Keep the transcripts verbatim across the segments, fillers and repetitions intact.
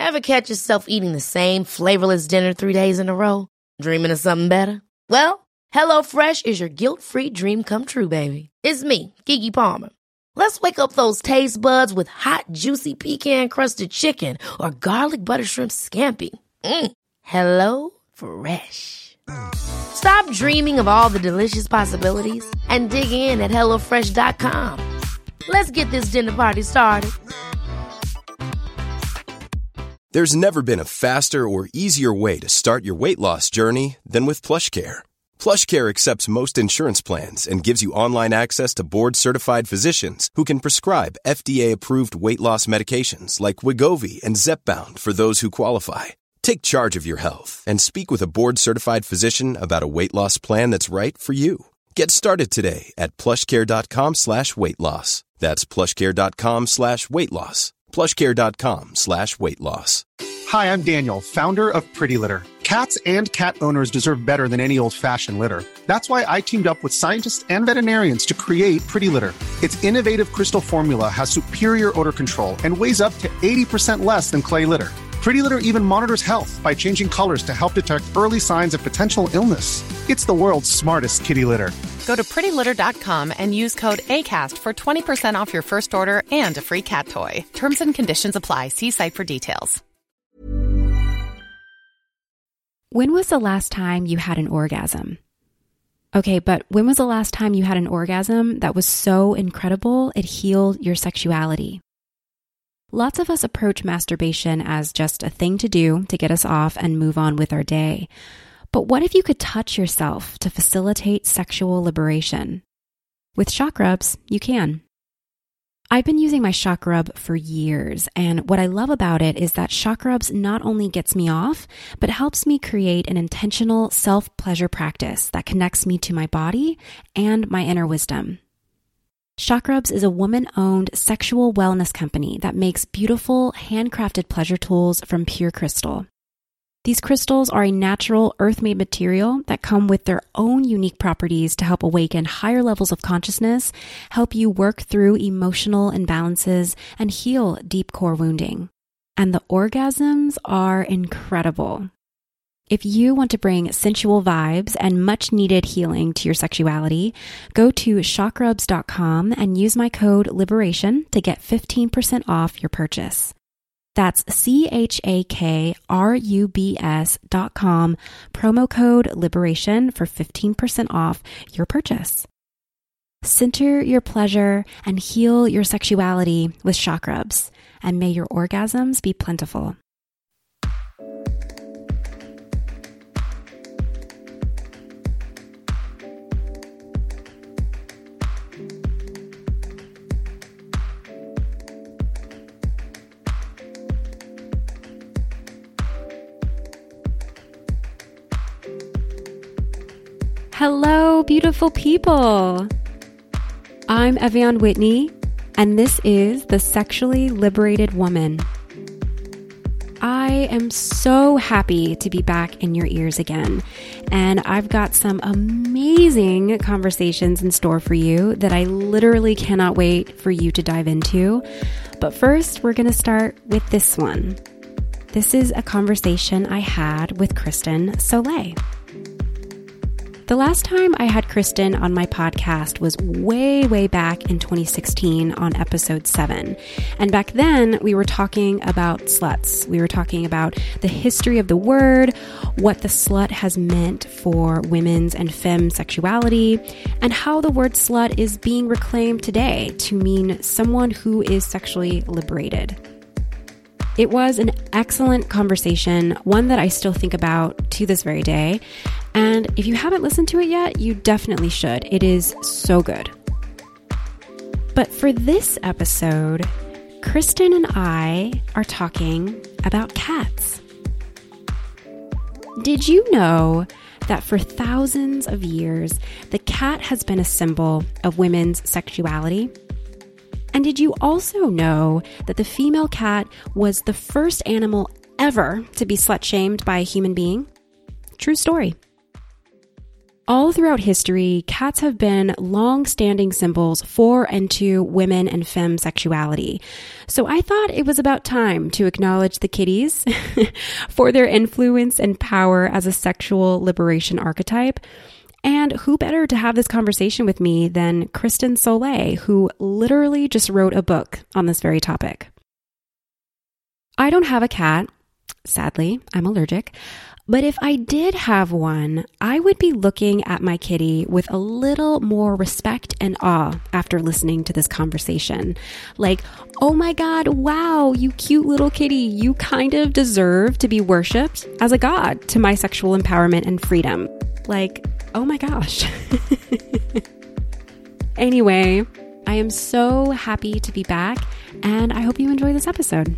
Ever catch yourself eating the same flavorless dinner three days in a row? Dreaming of something better? Well, HelloFresh is your guilt-free dream come true, baby. It's me, Keke Palmer. Let's wake up those taste buds with hot, juicy pecan-crusted chicken or garlic butter shrimp scampi. Mm. Hello Fresh. Stop dreaming of all the delicious possibilities and dig in at hello fresh dot com. Let's get this dinner party started. There's never been a faster or easier way to start your weight loss journey than with PlushCare. PlushCare accepts most insurance plans and gives you online access to board-certified physicians who can prescribe F D A-approved weight loss medications like Wegovy and Zepbound for those who qualify. Take charge of your health and speak with a board-certified physician about a weight loss plan that's right for you. Get started today at plushcare.com slash weight loss. That's plushcare.com slash weight loss. plushcare.com slash weight loss. Hi, I'm Daniel, founder of Pretty Litter. Cats and cat owners deserve better than any old-fashioned litter. That's why I teamed up with scientists and veterinarians to create Pretty Litter. Its innovative crystal formula has superior odor control and weighs up to eighty percent less than clay litter. Pretty Litter even monitors health by changing colors to help detect early signs of potential illness. It's the world's smartest kitty litter. Go to pretty litter dot com and use code ACAST for twenty percent off your first order and a free cat toy. Terms and conditions apply. See site for details. When was the last time you had an orgasm? Okay, but when was the last time you had an orgasm that was so incredible it healed your sexuality? Lots of us approach masturbation as just a thing to do to get us off and move on with our day. But what if you could touch yourself to facilitate sexual liberation? With Shock Rubs, you can. I've been using my Shock Rub for years, and what I love about it is that Shock Rubs not only gets me off, but helps me create an intentional self-pleasure practice that connects me to my body and my inner wisdom. Shock Rubs is a woman-owned sexual wellness company that makes beautiful, handcrafted pleasure tools from pure crystal. These crystals are a natural, earth-made material that come with their own unique properties to help awaken higher levels of consciousness, help you work through emotional imbalances, and heal deep core wounding. And the orgasms are incredible. If you want to bring sensual vibes and much-needed healing to your sexuality, go to shock rubs dot com and use my code LIBERATION to get fifteen percent off your purchase. That's C H A K R U B S dot com, promo code LIBERATION for fifteen percent off your purchase. Center your pleasure and heal your sexuality with Shock Rubs, and may your orgasms be plentiful. Hello, beautiful people. I'm Evian Whitney, and this is The Sexually Liberated Woman. I am so happy to be back in your ears again, and I've got some amazing conversations in store for you that I literally cannot wait for you to dive into. But first, we're going to start with this one. This is a conversation I had with Kristen Soleil. The last time I had Kristen on my podcast was way, way back in twenty sixteen on episode seven. And back then, we were talking about sluts. We were talking about the history of the word, what the slut has meant for women's and femme sexuality, and how the word slut is being reclaimed today to mean someone who is sexually liberated. It was an excellent conversation, one that I still think about to this very day. And if you haven't listened to it yet, you definitely should. It is so good. But for this episode, Kristen and I are talking about cats. Did you know that for thousands of years, the cat has been a symbol of women's sexuality? And did you also know that the female cat was the first animal ever to be slut-shamed by a human being? True story. All throughout history, cats have been long-standing symbols for and to women and femme sexuality. So I thought it was about time to acknowledge the kitties for their influence and power as a sexual liberation archetype. And who better to have this conversation with me than Kristin Soleil, who literally just wrote a book on this very topic. I don't have a cat. Sadly, I'm allergic. But if I did have one, I would be looking at my kitty with a little more respect and awe after listening to this conversation. Like, oh my God, wow, you cute little kitty. You kind of deserve to be worshipped as a god to my sexual empowerment and freedom. Like, oh my gosh. Anyway, I am so happy to be back, and I hope you enjoy this episode.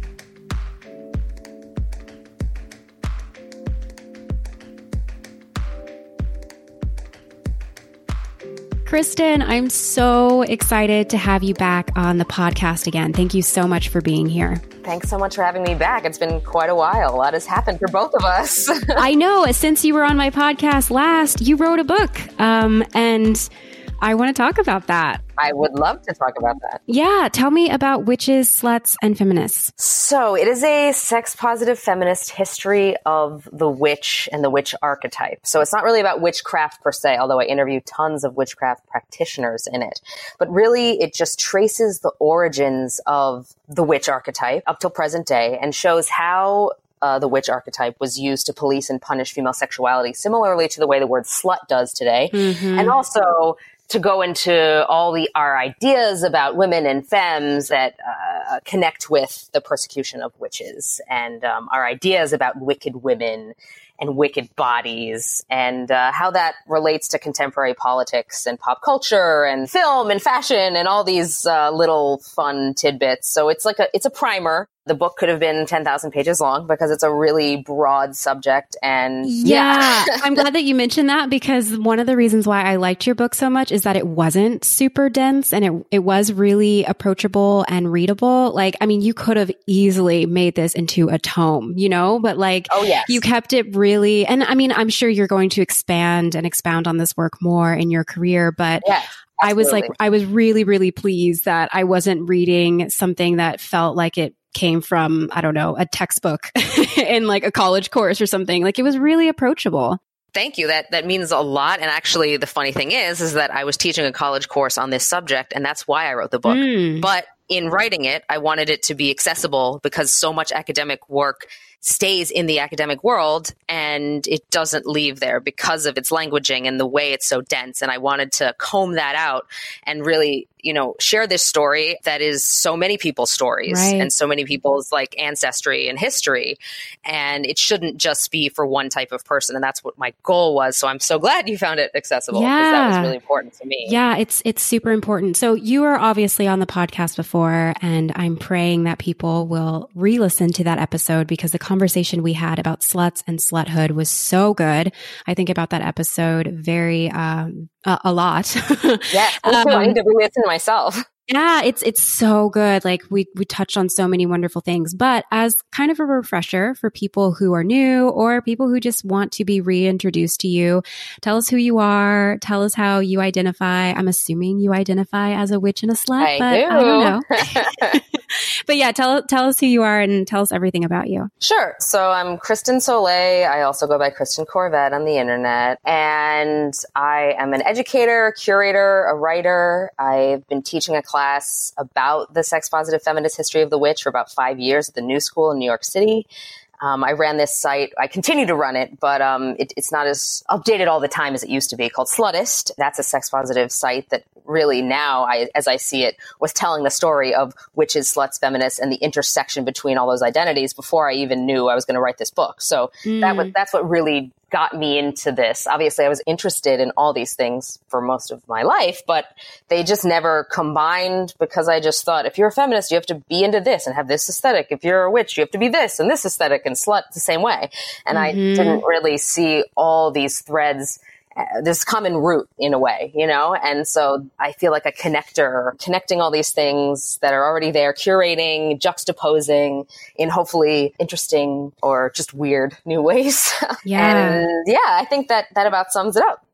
Kristin, I'm so excited to have you back on the podcast again. Thank you so much for being here. Thanks so much for having me back. It's been quite a while. A lot has happened for both of us. I know. Since you were on my podcast last, you wrote a book, um, and I want to talk about that. I would love to talk about that. Yeah. Tell me about witches, sluts, and feminists. So it is a sex-positive feminist history of the witch and the witch archetype. So it's not really about witchcraft per se, although I interview tons of witchcraft practitioners in it. But really, it just traces the origins of the witch archetype up till present day and shows how Uh, the witch archetype was used to police and punish female sexuality, similarly to the way the word slut does today. Mm-hmm. And also to go into all the our ideas about women and femmes that uh, connect with the persecution of witches, and um, our ideas about wicked women and wicked bodies, and uh, how that relates to contemporary politics and pop culture and film and fashion and all these uh, little fun tidbits. So it's like a it's a primer. The book could have been ten thousand pages long because it's a really broad subject. And yeah, yeah. I'm glad that you mentioned that, because one of the reasons why I liked your book so much is that it wasn't super dense, and it it was really approachable and readable. Like, I mean, you could have easily made this into a tome, you know, but like, oh, yes. You kept it really, and I mean, I'm sure you're going to expand and expound on this work more in your career, but yes. I was like, I was really, really pleased that I wasn't reading something that felt like it came from, I don't know, a textbook in like a college course or something. Like, it was really approachable. Thank you. That that means a lot. And actually, the funny thing is, is that I was teaching a college course on this subject, and that's why I wrote the book. Mm. But in writing it, I wanted it to be accessible because so much academic work stays in the academic world and it doesn't leave there because of its languaging and the way it's so dense. And I wanted to comb that out and really, you know, share this story that is so many people's stories, right, and so many people's like ancestry and history. And it shouldn't just be for one type of person. And that's what my goal was. So I'm so glad you found it accessible, because yeah. that was really important to me. Yeah, it's it's super important. So you were obviously on the podcast before, and I'm praying that people will re-listen to that episode, because the conversation we had about sluts and sluthood was so good. I think about that episode very um, a, a lot. Yeah, um, I need to re-listen to myself. Yeah, it's it's so good. Like, we we touched on so many wonderful things. But as kind of a refresher for people who are new or people who just want to be reintroduced to you, tell us who you are. Tell us how you identify. I'm assuming you identify as a witch and a slut, I but do. I don't know. But yeah, tell tell us who you are and tell us everything about you. Sure. So I'm Kristin Soleil. I also go by Kristin Corvette on the internet. And I am an educator, curator, a writer. I've been teaching a class about the sex-positive feminist history of the witch for about five years at the New School in New York City. Um, I ran this site. I continue to run it, but um, it, it's not as updated all the time as it used to be, called Slutist. That's a sex-positive site that really now, I, as I see it, was telling the story of witches, sluts, feminists, and the intersection between all those identities before I even knew I was going to write this book. So mm. that was, that's what really got me into this. Obviously, I was interested in all these things for most of my life, but they just never combined, because I just thought, if you're a feminist, you have to be into this and have this aesthetic. If you're a witch, you have to be this and this aesthetic, and slut the same way. And mm-hmm. I didn't really see all these threads, uh, this common root in a way, you know? And so I feel like a connector, connecting all these things that are already there, curating, juxtaposing in hopefully interesting or just weird new ways. Yeah. And yeah, I think that that about sums it up.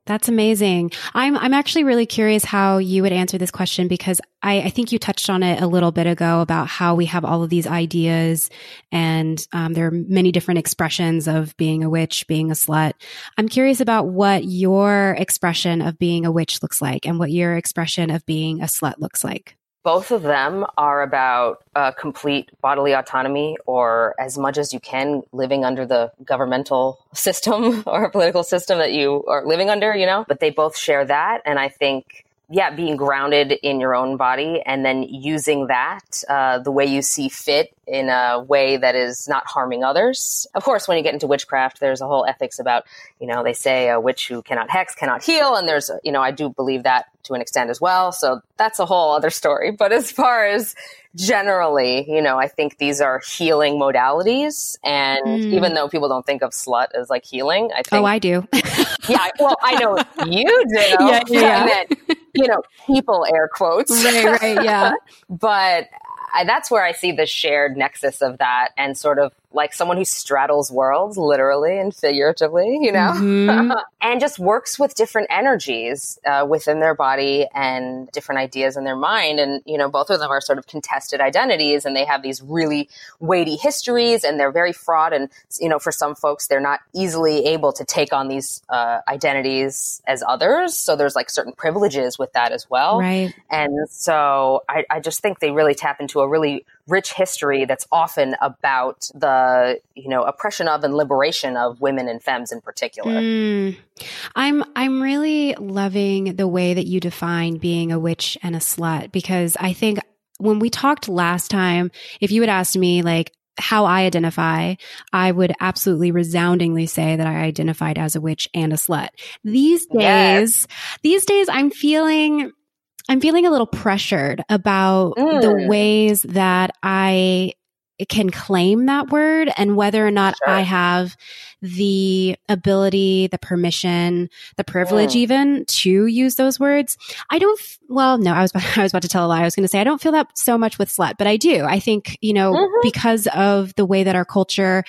That's amazing. I'm I'm actually really curious how you would answer this question, because I, I think you touched on it a little bit ago about how we have all of these ideas, and um, there are many different expressions of being a witch, being a slut. I'm curious about what your expression of being a witch looks like and what your expression of being a slut looks like. Both of them are about uh, complete bodily autonomy, or as much as you can living under the governmental system or political system that you are living under, you know, but they both share that. And I think, yeah, being grounded in your own body and then using that uh, the way you see fit in a way that is not harming others. Of course, when you get into witchcraft, there's a whole ethics about, you know, they say a witch who cannot hex cannot heal. And there's, you know, I do believe that to an extent as well. So that's a whole other story. But as far as generally, you know, I think these are healing modalities. And mm. even though people don't think of slut as like healing, I think. Oh, I do. yeah. Well, I know you do. Yeah, yeah. Meant, you know, people air quotes. Right, right. Yeah. But I, that's where I see the shared nexus of that, and sort of like someone who straddles worlds, literally and figuratively, you know, mm-hmm. and just works with different energies uh, within their body and different ideas in their mind. And, you know, both of them are sort of contested identities, and they have these really weighty histories, and they're very fraught. And, you know, for some folks, they're not easily able to take on these uh, identities as others. So there's like certain privileges with that as well. Right. And so I, I just think they really tap into a really rich history that's often about the, you know, oppression of and liberation of women and femmes in particular. Mm. I'm I'm really loving the way that you define being a witch and a slut, because I think when we talked last time, if you had asked me like how I identify, I would absolutely resoundingly say that I identified as a witch and a slut. These days, yes. these days I'm feeling I'm feeling a little pressured about mm. the ways that I can claim that word, and whether or not sure. I have the ability, the permission, the privilege, mm. even to use those words. I don't, f- well, no, I was, about, I was about to tell a lie. I was going to say, I don't feel that so much with slut, but I do. I think, you know, mm-hmm. because of the way that our culture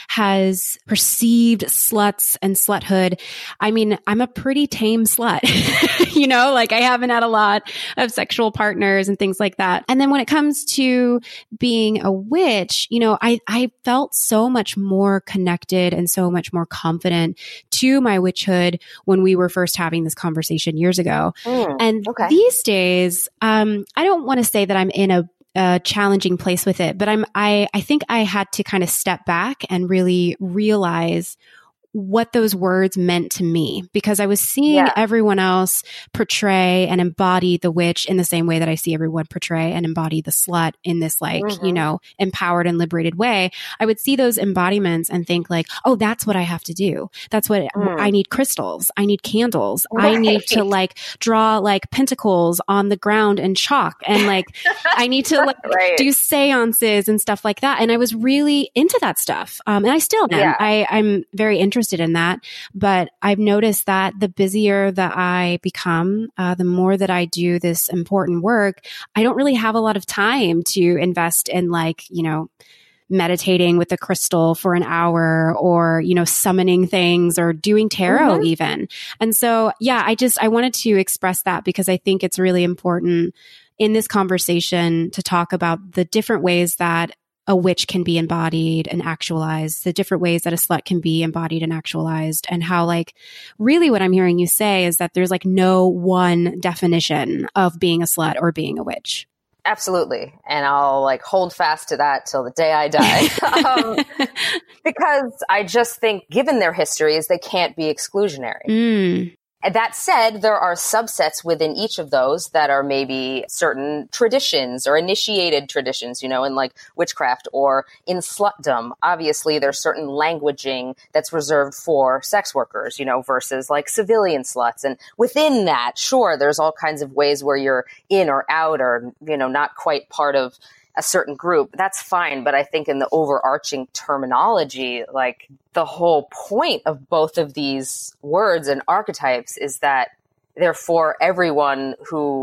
has perceived sluts and sluthood, I mean, I'm a pretty tame slut, you know, like I haven't had a lot of sexual partners and things like that. And then when it comes to being a witch, you know, I, I felt so much more connected and so much more confident to my witchhood when we were first having this conversation years ago. Mm, and okay. these days, um, I don't want to say that I'm in a, a challenging place with it, but I'm, I, I think I had to kind of step back and really realize what those words meant to me, because I was seeing yeah. everyone else portray and embody the witch in the same way that I see everyone portray and embody the slut in this like, mm-hmm. you know, empowered and liberated way. I would see those embodiments and think like, oh, that's what I have to do. That's what mm. I need crystals. I need candles. Right. I need to like draw like pentacles on the ground and chalk. And like, I need to like right. do seances and stuff like that. And I was really into that stuff. Um, and I still am. Yeah. I, I'm very interested in that, but I've noticed that the busier that I become, uh, the more that I do this important work, I don't really have a lot of time to invest in like, you know, meditating with a crystal for an hour, or, you know, summoning things, or doing tarot mm-hmm. even. And so, yeah, I just, I wanted to express that because I think it's really important in this conversation to talk about the different ways that a witch can be embodied and actualized, the different ways that a slut can be embodied and actualized, and how like really what I'm hearing you say is that there's like no one definition of being a slut or being a witch. Absolutely. And I'll like hold fast to that till the day I die. um, because I just think given their histories, they can't be exclusionary. Mm. That said, there are subsets within each of those that are maybe certain traditions or initiated traditions, you know, in like witchcraft or in slutdom. Obviously, there's certain languaging that's reserved for sex workers, you know, versus like civilian sluts. And within that, sure, there's all kinds of ways where you're in or out or, you know, not quite part of a certain group. That's fine. But I think in the overarching terminology, like the whole point of both of these words and archetypes is that they're for everyone who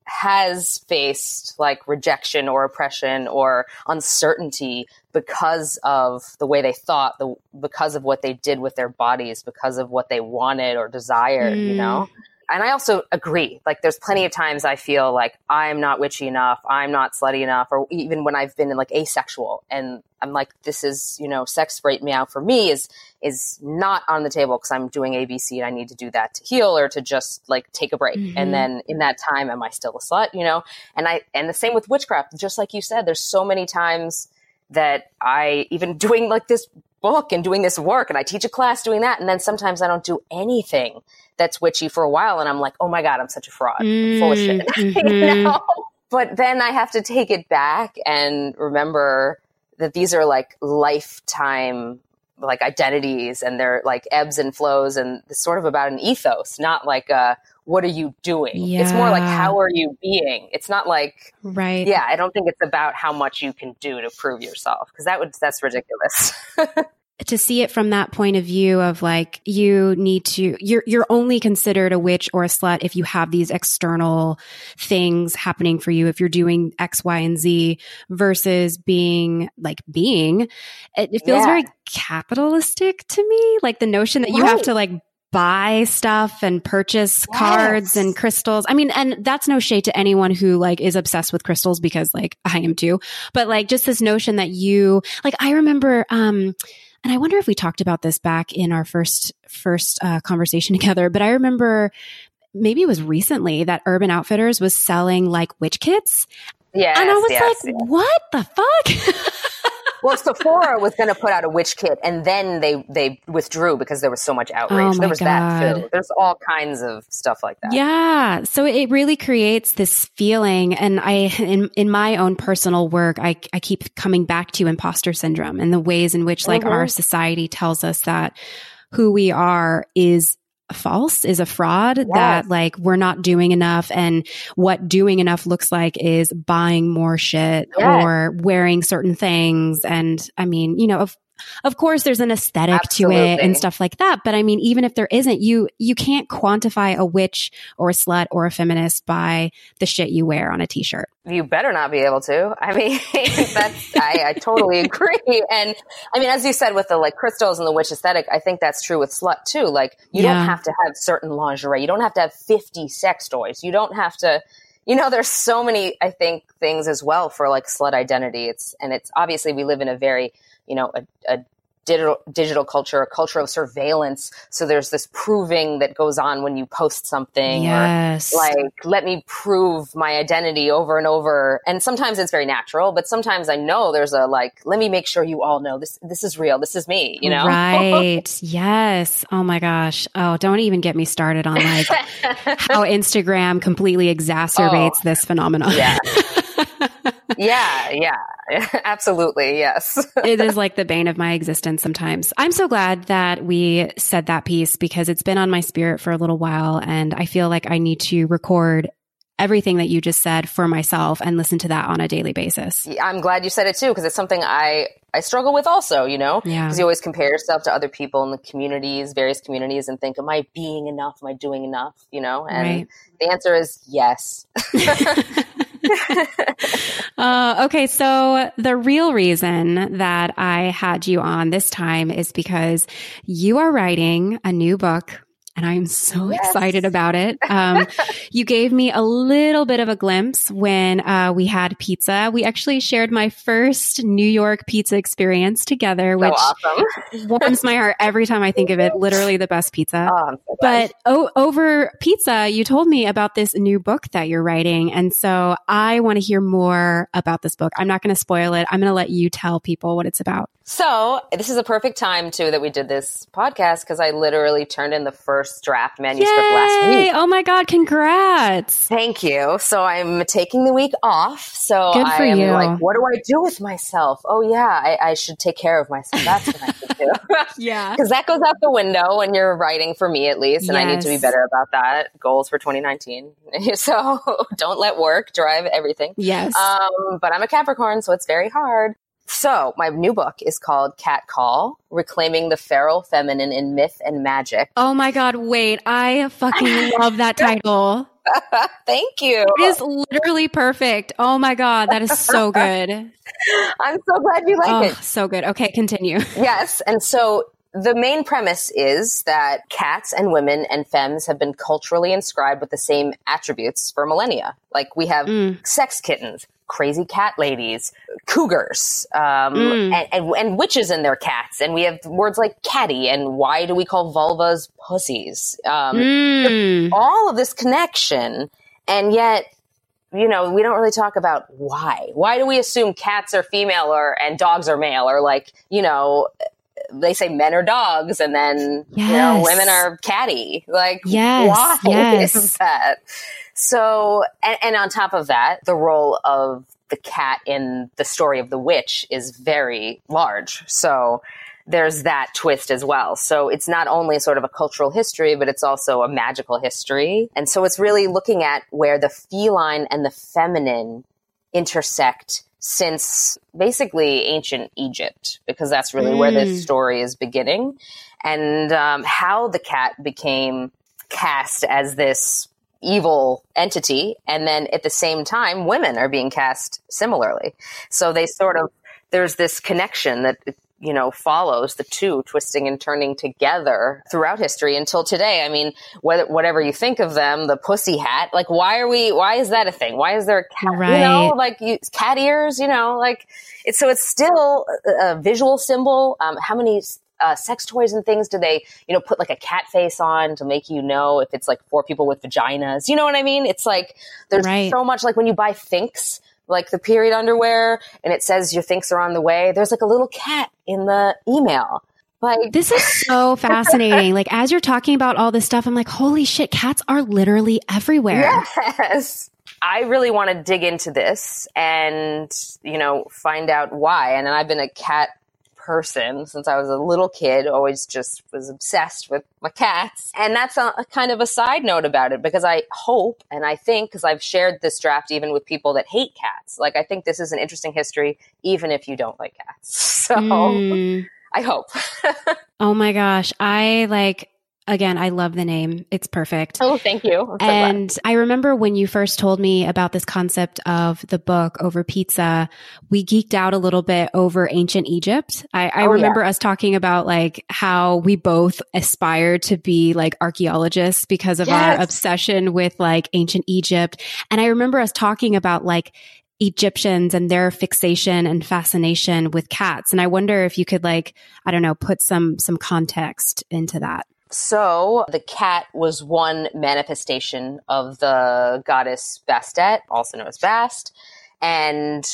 has faced like rejection or oppression or uncertainty because of the way they thought, the, because of what they did with their bodies, because of what they wanted or desired, mm. you know? And I also agree, like there's plenty of times I feel like I'm not witchy enough, I'm not slutty enough, or even when I've been in like asexual and I'm like, this is, you know, sex right now for me is, is not on the table because I'm doing A B C and I need to do that to heal or to just like take a break. Mm-hmm. And then in that time, am I still a slut, you know? And I, and the same with witchcraft, just like you said, there's so many times that I, even doing like this book and doing this work and I teach a class doing that. And then sometimes I don't do anything that's witchy for a while. And I'm like, oh my God, I'm such a fraud. I'm full of shit. Mm-hmm. you know? But then I have to take it back and remember that these are like lifetime like identities and they're like ebbs and flows. And it's sort of about an ethos, not like a, what are you doing? Yeah. It's more like, how are you being? It's not like, right. Yeah, I don't think it's about how much you can do to prove yourself because that would, that's ridiculous. To see it from that point of view of like, you need to, you're, you're only considered a witch or a slut if you have these external things happening for you. If you're doing X, Y, and Z versus being like being, it, it feels yeah. very capitalistic to me. Like the notion that you right. have to like buy stuff and purchase yes. cards and crystals. I mean, and that's no shade to anyone who like is obsessed with crystals because like I am too, but like just this notion that you, like, I remember, um, and I wonder if we talked about this back in our first, first, uh, conversation together, but I remember maybe it was recently that Urban Outfitters was selling like witch kits. Yes, and I was yes, like, yes. what the fuck? Well, Sephora was going to put out a witch kit and then they, they withdrew because there was so much outrage. Oh there was God. that too. There's all kinds of stuff like that. Yeah. So it really creates this feeling. And I, in, in my own personal work, I, I keep coming back to imposter syndrome and the ways in which like mm-hmm. our society tells us that who we are is false, is a fraud, yes. that like we're not doing enough. And what doing enough looks like is buying more shit yes. or wearing certain things. And I mean, you know, of Of course, there's an aesthetic Absolutely. to it and stuff like that. But I mean, even if there isn't, you you can't quantify a witch or a slut or a feminist by the shit you wear on a t-shirt. You better not be able to. I mean, that's I, I totally agree. And I mean, as you said, with the like crystals and the witch aesthetic, I think that's true with slut too. Like, you Yeah. don't have to have certain lingerie. You don't have to have fifty sex toys. You don't have to. You know, there's so many, I think, things as well for like slut identity. It's and it's obviously we live in a very you know, a, a digital digital culture, a culture of surveillance. So there's this proving that goes on when you post something. Yes. Or like, let me prove my identity over and over. And sometimes it's very natural, but sometimes I know there's a like, let me make sure you all know this, this is real. This is me, you know? Right. Yes. Oh my gosh. Oh, don't even get me started on like how Instagram completely exacerbates oh, this phenomenon. Yeah. yeah, yeah, absolutely. Yes. It is like the bane of my existence sometimes. I'm so glad that we said that piece because it's been on my spirit for a little while. And I feel like I need to record everything that you just said for myself and listen to that on a daily basis. I'm glad you said it too, because it's something I, I struggle with also, you know, yeah. because you always compare yourself to other people in the communities, various communities, and think, am I being enough? Am I doing enough? You know, and right. the answer is yes. uh, okay. So the real reason that I had you on this time is because you are writing a new book. And I'm so yes. excited about it. Um, you gave me a little bit of a glimpse when uh, we had pizza. We actually shared my first New York pizza experience together, which so awesome. warms my heart every time I think of it. Literally the best pizza. Oh, I'm so but o- over pizza, you told me about this new book that you're writing. And so I want to hear more about this book. I'm not going to spoil it. I'm going to let you tell people what it's about. So this is a perfect time, too, that we did this podcast because I literally turned in the first draft manuscript Yay! last week. Oh, my God. Congrats. Thank you. So I'm taking the week off. So Good for I'm you. like, what do I do with myself? Oh, yeah, I, I should take care of myself. That's what I should do. Yeah. Because that goes out the window when you're writing, for me at least. And yes. I need to be better about that. Goals for twenty nineteen. So don't let work drive everything. Yes. Um, but I'm a Capricorn, so it's very hard. So my new book is called Cat Call, Reclaiming the Feral Feminine in Myth and Magic. Oh my God, wait. I fucking love that title. Thank you. It is literally perfect. Oh my God, that is so good. I'm so glad you like oh, it. So good. Okay, continue. Yes. And so the main premise is that cats and women and femmes have been culturally inscribed with the same attributes for millennia. Like we have mm. sex kittens, crazy cat ladies, cougars, um, mm. and, and, and witches and their cats. And we have words like catty and why do we call vulvas pussies? Um, mm. All of this connection. And yet, you know, we don't really talk about why. Why do we assume cats are female or and dogs are male? Or like, you know, they say men are dogs and then, yes. you know, women are catty. Like, yes. why yes. is that? So, and, and on top of that, the role of the cat in the story of the witch is very large. So there's that twist as well. So it's not only sort of a cultural history, but it's also a magical history. And so it's really looking at where the feline and the feminine intersect since basically ancient Egypt, because that's really mm. where this story is beginning, and um, how the cat became cast as this evil entity. And then at the same time, women are being cast similarly. So they sort of, there's this connection that, you know, follows the two twisting and turning together throughout history until today. I mean, whether, whatever you think of them, the pussy hat, like, why are we, why is that a thing? Why is there a cat, right. you know, like you, cat ears, you know, like it's, so it's still a, a visual symbol. Um, how many uh, sex toys and things do they, you know, put like a cat face on to make you know if it's like for people with vaginas, you know what I mean? It's like, there's right. so much, like when you buy Thinx, like the period underwear, and it says your Thinx are on the way, there's like a little cat in the email. Like, this is so fascinating. Like, as you're talking about all this stuff, I'm like, holy shit, cats are literally everywhere. Yes. I really want to dig into this and, you know, find out why. And I've been a cat person since I was a little kid, always just was obsessed with my cats. And that's a, a kind of a side note about it, because I hope and I think, because I've shared this draft even with people that hate cats, like I think this is an interesting history, even if you don't like cats. So mm. I hope. Oh my gosh. I like, again, I love the name. It's perfect. Oh, thank you. I'm so and glad. I remember when you first told me about this concept of the book Over Pizza, we geeked out a little bit over ancient Egypt. I, I oh, remember yeah. us talking about like how we both aspire to be like archaeologists because of yes. our obsession with like ancient Egypt. And I remember us talking about like Egyptians and their fixation and fascination with cats. And I wonder if you could like, I don't know, put some, some context into that. So the cat was one manifestation of the goddess Bastet, also known as Bast. And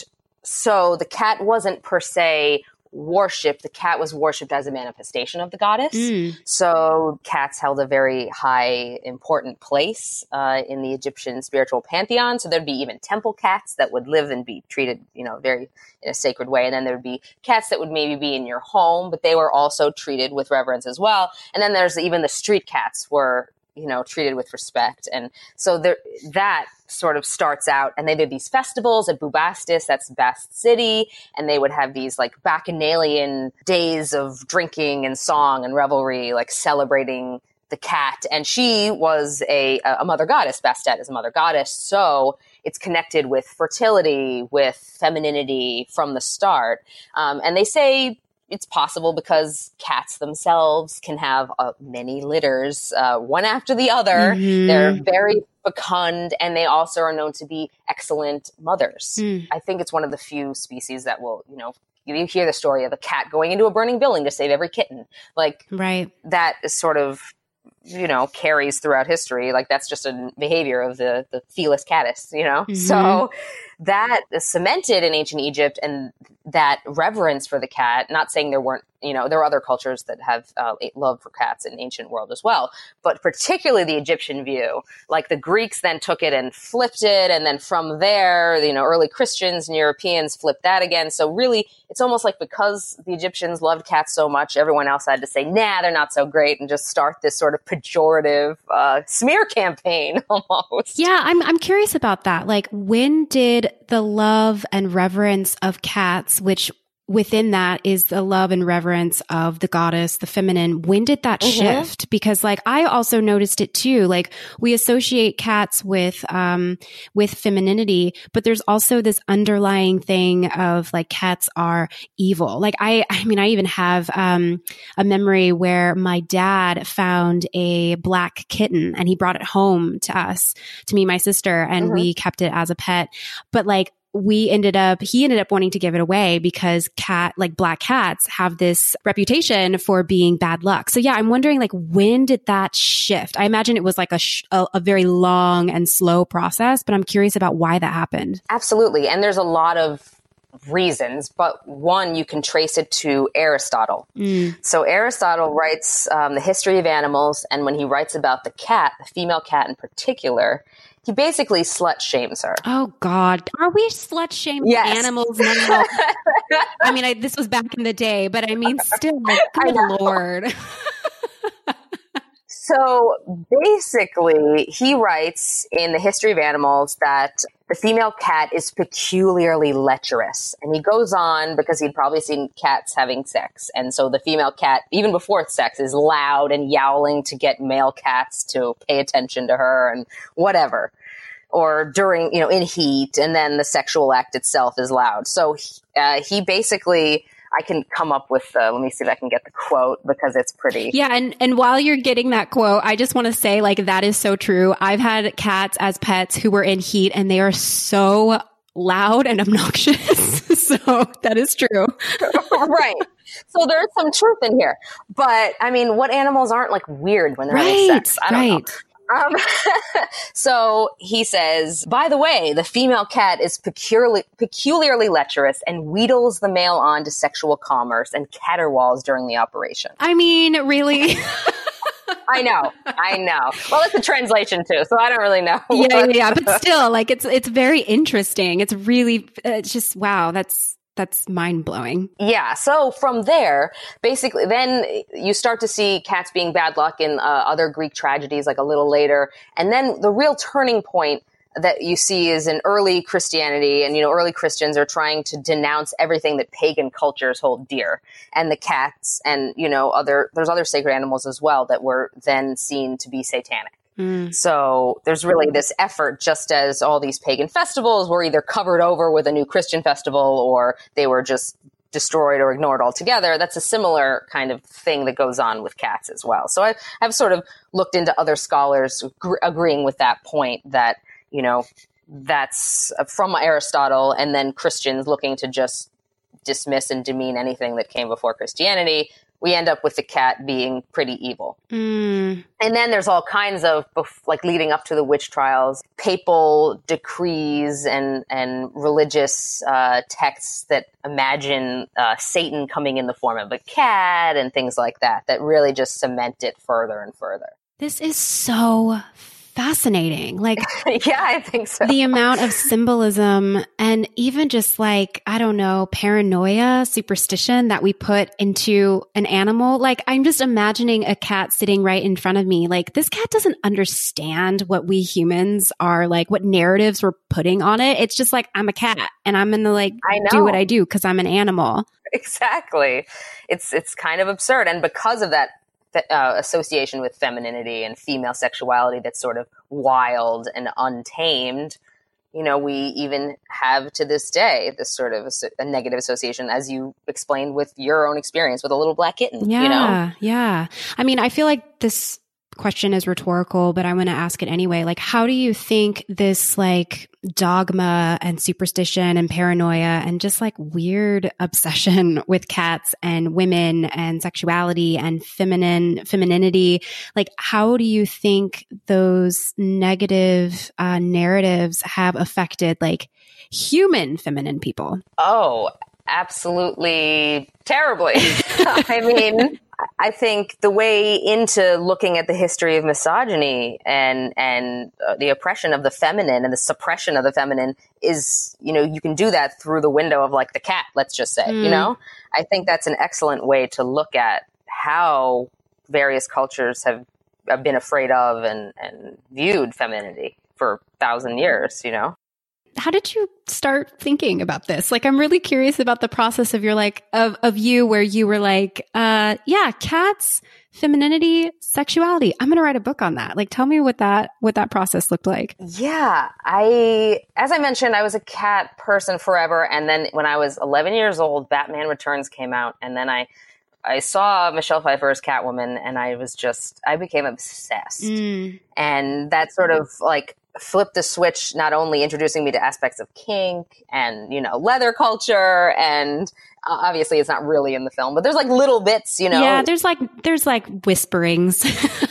so the cat wasn't per se worshipped. The cat was worshipped as a manifestation of the goddess. Mm. So cats held a very high, important place uh, in the Egyptian spiritual pantheon. So there'd be even temple cats that would live and be treated, you know, very in a sacred way. And then there'd be cats that would maybe be in your home, but they were also treated with reverence as well. And then there's even the street cats were, you know, treated with respect. And so there, that sort of starts out, and they did these festivals at Bubastis, that's Bast City, and they would have these like bacchanalian days of drinking and song and revelry, like celebrating the cat. And she was a, a mother goddess. Bastet is a mother goddess. So it's connected with fertility, with femininity from the start. Um, and they say it's possible because cats themselves can have uh, many litters, uh, one after the other. Mm-hmm. They're very fecund, and they also are known to be excellent mothers. Mm. I think it's one of the few species that will, you know, you hear the story of a cat going into a burning building to save every kitten. Like, right. that is sort of, you know, carries throughout history. Like, that's just a behavior of the, the Felis catus, you know? Mm-hmm. So that is cemented in ancient Egypt, and that reverence for the cat, not saying there weren't, you know, there are other cultures that have uh, love for cats in the ancient world as well, but particularly the Egyptian view. Like, the Greeks then took it and flipped it, and then from there, you know, early Christians and Europeans flipped that again. So really, it's almost like because the Egyptians loved cats so much, everyone else had to say, nah, they're not so great, and just start this sort of pejorative uh, smear campaign almost. Yeah, I'm I'm curious about that. Like, when did the love and reverence of cats, which within that is the love and reverence of the goddess, the feminine. When did that mm-hmm. shift? Because like I also noticed it too. Like we associate cats with um with femininity, but there's also this underlying thing of like cats are evil. Like I I mean I even have um a memory where my dad found a black kitten and he brought it home to us, to me and my sister, and mm-hmm. we kept it as a pet. But like we ended up, he ended up wanting to give it away because cat, like black cats have this reputation for being bad luck. So yeah, I'm wondering like, when did that shift? I imagine it was like a, sh- a, a very long and slow process, but I'm curious about why that happened. Absolutely. And there's a lot of reasons, but one, you can trace it to Aristotle. Mm. So Aristotle writes um, the history of animals. And when he writes about the cat, the female cat in particular, he basically slut shames her. Oh God. Are we slut shaming yes. animals now? I mean, I, this was back in the day, but I mean, still, like, good Lord. So basically, he writes in the history of animals that the female cat is peculiarly lecherous. And he goes on because he'd probably seen cats having sex. And so the female cat, even before sex, is loud and yowling to get male cats to pay attention to her and whatever. Or during, you know, in heat. And then the sexual act itself is loud. So uh, he basically... I can come up with, uh, let me see if I can get the quote because it's pretty. Yeah. And, and while you're getting that quote, I just want to say like, that is so true. I've had cats as pets who were in heat and they are so loud and obnoxious. So that is true. Right. So there's some truth in here, but I mean, what animals aren't like weird when they're right, having sex? I don't right. know. Um, so he says, by the way, the female cat is peculiarly, peculiarly lecherous and wheedles the male on to sexual commerce and caterwauls during the operation. I mean, really? I know. I know. Well, it's a translation too, so I don't really know. Yeah, yeah, yeah. But still, like, it's, it's very interesting. It's really, it's just, wow, that's, That's mind-blowing. Yeah. So from there, basically, then you start to see cats being bad luck in uh, other Greek tragedies like a little later. And then the real turning point that you see is in early Christianity. And, you know, early Christians are trying to denounce everything that pagan cultures hold dear. And the cats and, you know, other there's other sacred animals as well that were then seen to be satanic. Mm. So there's really this effort, just as all these pagan festivals were either covered over with a new Christian festival or they were just destroyed or ignored altogether. That's a similar kind of thing that goes on with cats as well. So I, I've sort of looked into other scholars gr- agreeing with that point that, you know, that's from Aristotle, and then Christians looking to just dismiss and demean anything that came before Christianity. We end up with the cat being pretty evil. Mm. And then there's all kinds of, like leading up to the witch trials, papal decrees and, and religious uh, texts that imagine uh, Satan coming in the form of a cat and things like that, that really just cement it further and further. This is so fascinating. Like, yeah, I think so. The amount of symbolism and even just like, I don't know, paranoia, superstition that we put into an animal. Like, I'm just imagining a cat sitting right in front of me. Like, this cat doesn't understand what we humans are like, what narratives we're putting on it. It's just like, I'm a cat and I'm going to like I know. do what I do because I'm an animal. Exactly. It's, it's kind of absurd. And because of that, Uh, association with femininity and female sexuality that's sort of wild and untamed, you know, we even have to this day this sort of a, a negative association, as you explained with your own experience with a little black kitten. Yeah, you know? yeah. I mean, I feel like this question is rhetorical, but I want to ask it anyway. Like, how do you think this like dogma and superstition and paranoia and just like weird obsession with cats and women and sexuality and feminine femininity, like how do you think those negative uh, narratives have affected like human feminine people? Oh, absolutely terribly. I mean, I think the way into looking at the history of misogyny and and uh, the oppression of the feminine and the suppression of the feminine is, you know, you can do that through the window of like the cat, let's just say, mm. you know, I think that's an excellent way to look at how various cultures have, have been afraid of and, and viewed femininity for a thousand years, you know. how did you start thinking about this? Like, I'm really curious about the process of your like, of, of you where you were like, uh, yeah, cats, femininity, sexuality. I'm going to write a book on that. Like, tell me what that, what that process looked like. Yeah. I, as I mentioned, I was a cat person forever. And then when I was eleven years old, Batman Returns came out. And then I, I saw Michelle Pfeiffer's Catwoman and I was just, I became obsessed. Mm. And that sort of like flipped the switch, not only introducing me to aspects of kink and, you know, leather culture and uh, obviously it's not really in the film, but there's like little bits, you know. Yeah, there's like, there's like whisperings.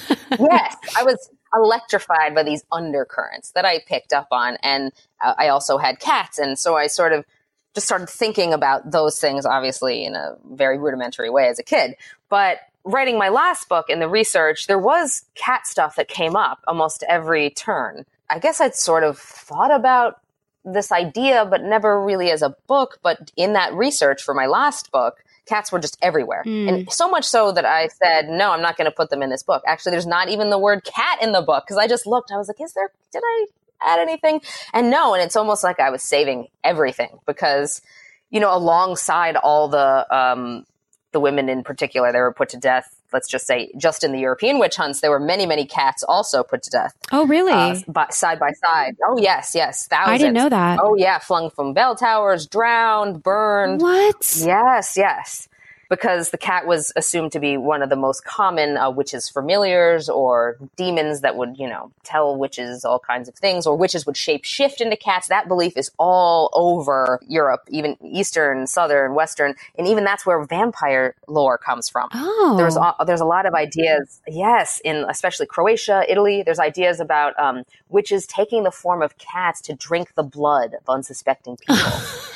Yes, I was electrified by these undercurrents that I picked up on. And uh, I also had cats. And so I sort of just started thinking about those things, obviously in a very rudimentary way as a kid. But writing my last book in the research, there was cat stuff that came up almost every turn. I guess I'd sort of thought about this idea, but never really as a book. But in that research for my last book, cats were just everywhere. Mm. And so much so that I said, no, I'm not going to put them in this book. Actually, there's not even the word cat in the book because I just looked. I was like, is there, did I add anything? And no, and it's almost like I was saving everything because, you know, alongside all the, um, the women in particular, they were put to death. Let's just say just in the European witch hunts, there were many, many cats also put to death. Oh, really? Uh, by, side by side. Oh, yes, yes. Thousands. I didn't know that. Oh, yeah. Flung from bell towers, drowned, burned. What? Yes, yes. Because the cat was assumed to be one of the most common uh, witches' familiars or demons that would, you know, tell witches all kinds of things, or witches would shape shift into cats. That belief is all over Europe, even Eastern, Southern, Western, and even that's where vampire lore comes from. Oh. There's a, there's a lot of ideas, yes, in especially Croatia, Italy, there's ideas about um, witches taking the form of cats to drink the blood of unsuspecting people.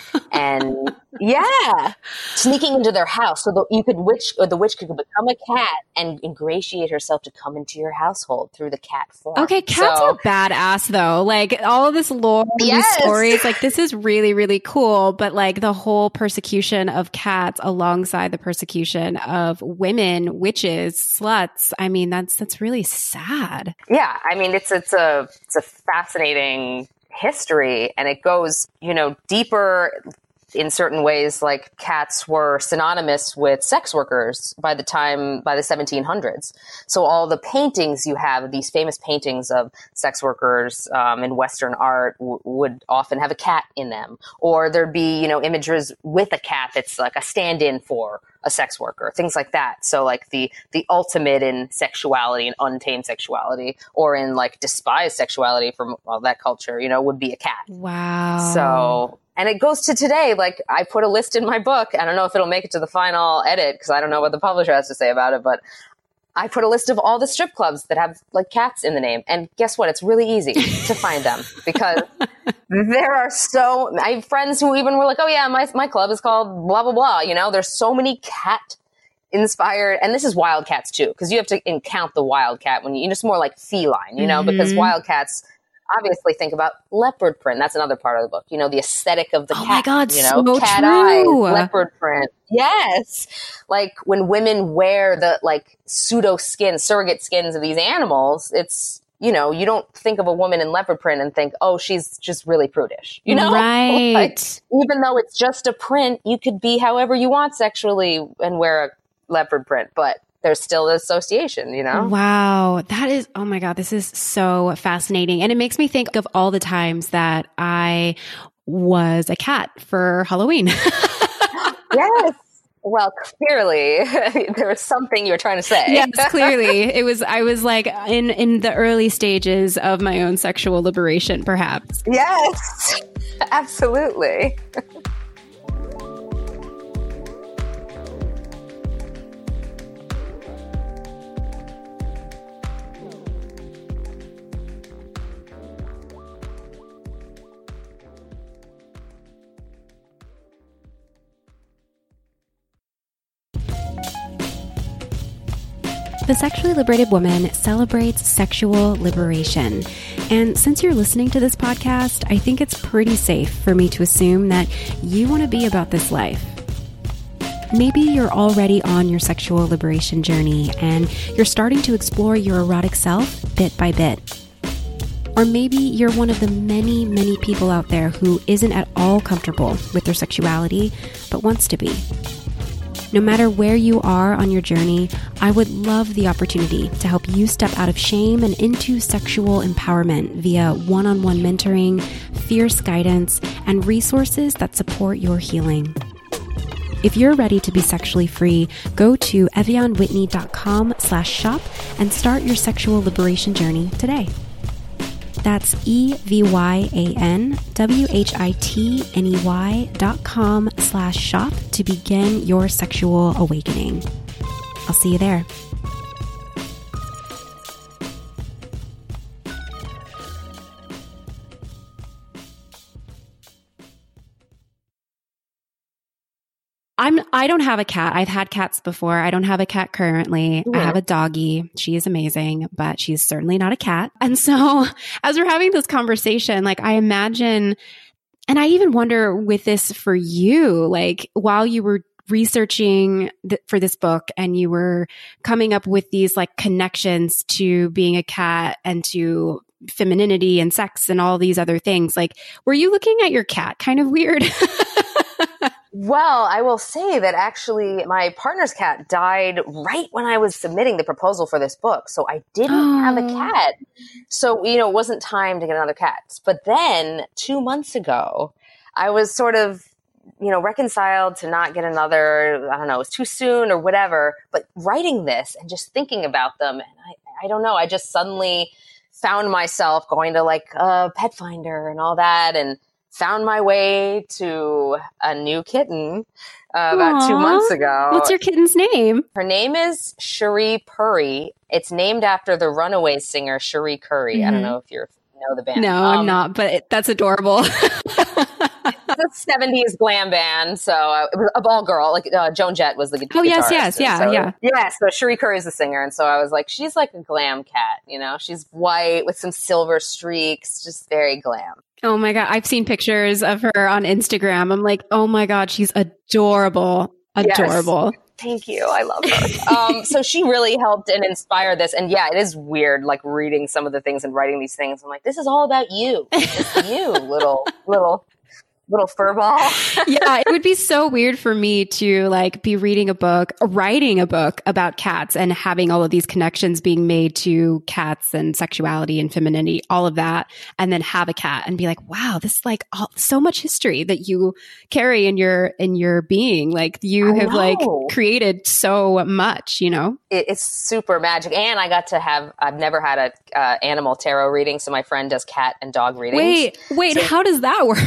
And yeah, sneaking into their house so that you could witch, or the witch could become a cat and ingratiate herself to come into your household through the cat form. Okay, cats so, are badass though. Like all of this lore, yes. these stories, like this is really, really cool. But like the whole persecution of cats alongside the persecution of women, witches, sluts. I mean, that's that's really sad. Yeah, I mean, it's it's a it's a fascinating history, and it goes, you know, deeper in certain ways. Like cats were synonymous with sex workers by the time, by the seventeen hundreds. So all the paintings you have, these famous paintings of sex workers um, in Western art w- would often have a cat in them. Or there'd be, you know, images with a cat that's like a stand-in for a sex worker, things like that. So like the, the ultimate in sexuality and untamed sexuality, or in like despised sexuality from well, that culture, you know, would be a cat. Wow. So, and it goes to today. Like I put a list in my book. I don't know if it'll make it to the final edit because I don't know what the publisher has to say about it, but I put a list of all the strip clubs that have like cats in the name. And guess what? It's really easy to find them because there are so, I have friends who even were like, oh yeah, my, my club is called blah, blah, blah. You know, there's so many cat inspired, and this is wildcats too, because you have to count the wildcat when you, it's more like feline, you know, mm-hmm. because wildcats obviously think about leopard print. That's another part of the book. You know, the aesthetic of the oh cat. Oh my God, you know, so cat true. eyes, leopard print. Yes. Like when women wear the like pseudo skin, surrogate skins of these animals, it's, you know, you don't think of a woman in leopard print and think, oh, she's just really prudish. You know? Right. Like, even though it's just a print, you could be however you want sexually and wear a leopard print. But there's still the association, you know? Wow. That is, oh my God, this is so fascinating. And it makes me think of all the times that I was a cat for Halloween. Yes. Well, clearly there was something you were trying to say. Yes, clearly. It was, I was like in, in the early stages of my own sexual liberation, perhaps. Yes, absolutely. The Sexually Liberated Woman celebrates sexual liberation. And since you're listening to this podcast, I think it's pretty safe for me to assume that you want to be about this life. Maybe you're already on your sexual liberation journey and you're starting to explore your erotic self bit by bit. Or maybe you're one of the many, many people out there who isn't at all comfortable with their sexuality, but wants to be. No matter where you are on your journey, I would love the opportunity to help you step out of shame and into sexual empowerment via one-on-one mentoring, fierce guidance, and resources that support your healing. If you're ready to be sexually free, go to evyanwhitney.com slash shop and start your sexual liberation journey today. That's E-V-Y-A-N-W-H-I-T-N-E-Y dot com slash shop to begin your sexual awakening. I'll see you there. I'm, I don't have a cat. I've had cats before. I don't have a cat currently. Yeah. I have a doggie. She is amazing, but she's certainly not a cat. And so as we're having this conversation, like I imagine, and I even wonder with this for you, like while you were researching th- for this book and you were coming up with these like connections to being a cat and to femininity and sex and all these other things, like were you looking at your cat kind of weird? Well, I will say that actually my partner's cat died right when I was submitting the proposal for this book. So I didn't oh. have a cat. So, you know, it wasn't time to get another cat. But then two months ago, I was sort of, you know, reconciled to not get another, I don't know, it was too soon or whatever. But writing this and just thinking about them, and I, I don't know, I just suddenly found myself going to like a pet finder and all that and found my way to a new kitten uh, about Aww. two months ago. What's your kitten's name? Her name is Cherie Purry. It's named after the Runaways singer Cherie Curry. Mm-hmm. I don't know if you know the band. No, um, I'm not, but it, that's adorable. It's a seventies glam band. So uh, it was a ball girl. Like uh, Joan Jett was the guitarist. Oh, yes, yes. Yeah, so, yeah. Yeah, so Cherie Curry is the singer. And so I was like, she's like a glam cat, you know? She's white with some silver streaks, just very glam. Oh my God. I've seen pictures of her on Instagram. I'm like, oh my God, she's adorable. Adorable. Yes. Thank you. I love her. um, so she really helped and inspired this. And yeah, it is weird, like reading some of the things and writing these things. I'm like, this is all about you. It's you, little, little, little furball. Yeah, it would be so weird for me to like be reading a book, writing a book about cats and having all of these connections being made to cats and sexuality and femininity, all of that, and then have a cat and be like, wow, this is like all, so much history that you carry in your in your being. Like you I have know. like created so much, you know? It, it's super magic. And I got to have, I've never had a uh, animal tarot reading. So my friend does cat and dog readings. Wait, wait, so, how does that work?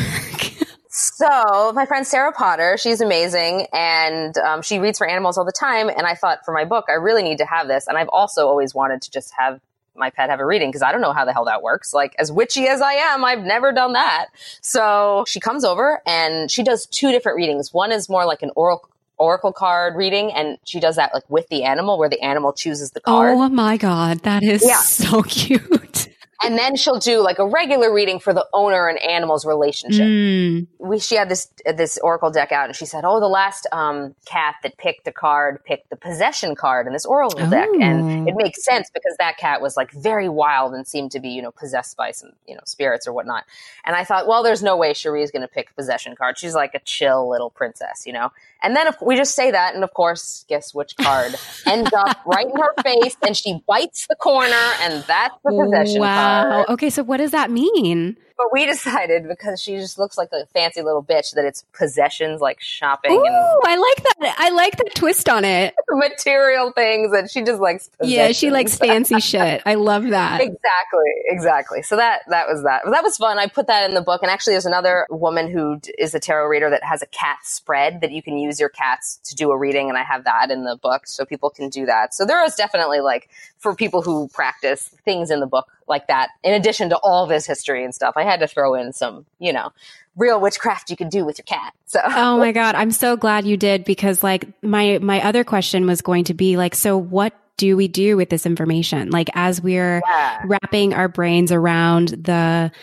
So my friend Sarah Potter, she's amazing, and um, she reads for animals all the time. And I thought for my book, I really need to have this. And I've also always wanted to just have my pet have a reading because I don't know how the hell that works. Like as witchy as I am, I've never done that. So she comes over and she does two different readings. One is more like an oracle oracle card reading, and she does that like with the animal where the animal chooses the card. Oh my God, that is yeah. so cute. And then she'll do like a regular reading for the owner and animal's relationship. Mm. We she had this this oracle deck out, and she said, "Oh, the last um, cat that picked a card picked the possession card in this oracle oh. deck," and it makes sense because that cat was like very wild and seemed to be, you know, possessed by some, you know, spirits or whatnot. And I thought, well, there's no way Cherie's going to pick possession card. She's like a chill little princess, you know. And then if we just say that, and of course, guess which card ends up right in her face, and she bites the corner, and that's the possession wow. card. Wow. Okay, so what does that mean? But we decided, because she just looks like a fancy little bitch, that it's possessions, like shopping. Ooh, and I like that. I like that twist on it. Material things, and she just likes possessions. Yeah, she likes fancy shit. I love that. Exactly, exactly. So that that was that. That was fun. I put that in the book. And actually, there's another woman who is a tarot reader that has a cat spread that you can use your cats to do a reading, and I have that in the book, so people can do that. So there is definitely, like, for people who practice, things in the book like that, in addition to all this history and stuff. I had to throw in some, you know, real witchcraft you can do with your cat. So, oh my God, I'm so glad you did, because like my my other question was going to be like, so what do we do with this information? Like as we're yeah. wrapping our brains around the